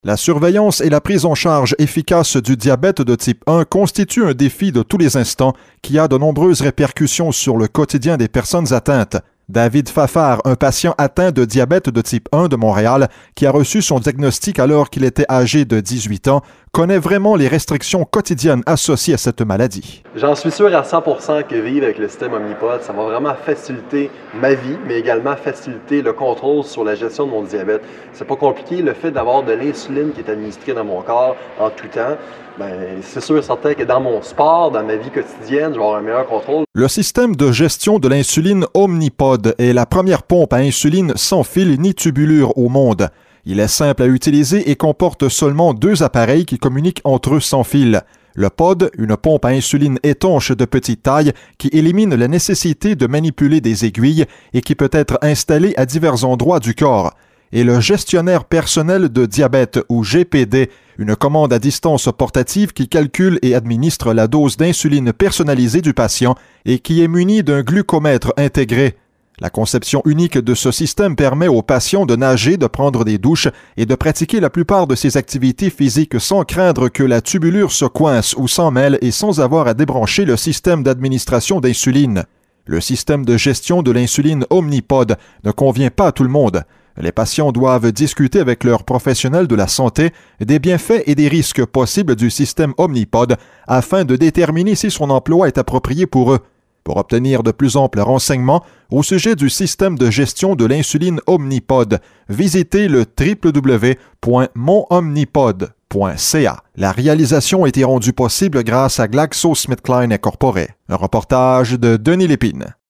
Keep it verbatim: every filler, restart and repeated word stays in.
La surveillance et la prise en charge efficace du diabète de type un constituent un défi de tous les instants qui a de nombreuses répercussions sur le quotidien des personnes atteintes. David Fafard, un patient atteint de diabète de type un de Montréal, qui a reçu son diagnostic alors qu'il était âgé de dix-huit ans, connaît vraiment les restrictions quotidiennes associées à cette maladie. J'en suis sûr à cent pour cent que vivre avec le système Omnipod, ça va vraiment faciliter ma vie, mais également faciliter le contrôle sur la gestion de mon diabète. C'est pas compliqué, le fait d'avoir de l'insuline qui est administrée dans mon corps en tout temps, ben, c'est sûr et certain que dans mon sport, dans ma vie quotidienne, je vais avoir un meilleur contrôle. Le système de gestion de l'insuline Omnipod est la première pompe à insuline sans fil ni tubulure au monde. Il est simple à utiliser et comporte seulement deux appareils qui communiquent entre eux sans fil. Le pod, une pompe à insuline étanche de petite taille qui élimine la nécessité de manipuler des aiguilles et qui peut être installée à divers endroits du corps. Et le gestionnaire personnel de diabète ou G P D, une commande à distance portative qui calcule et administre la dose d'insuline personnalisée du patient et qui est muni d'un glucomètre intégré. La conception unique de ce système permet aux patients de nager, de prendre des douches et de pratiquer la plupart de ses activités physiques sans craindre que la tubulure se coince ou s'en mêle et sans avoir à débrancher le système d'administration d'insuline. Le système de gestion de l'insuline Omnipod ne convient pas à tout le monde. Les patients doivent discuter avec leurs professionnels de la santé des bienfaits et des risques possibles du système Omnipod afin de déterminer si son emploi est approprié pour eux. Pour obtenir de plus amples renseignements au sujet du système de gestion de l'insuline Omnipod, visitez le w w w point mon omnipod point c a. La réalisation a été rendue possible grâce à GlaxoSmithKline Incorporé. Un reportage de Denis Lépine.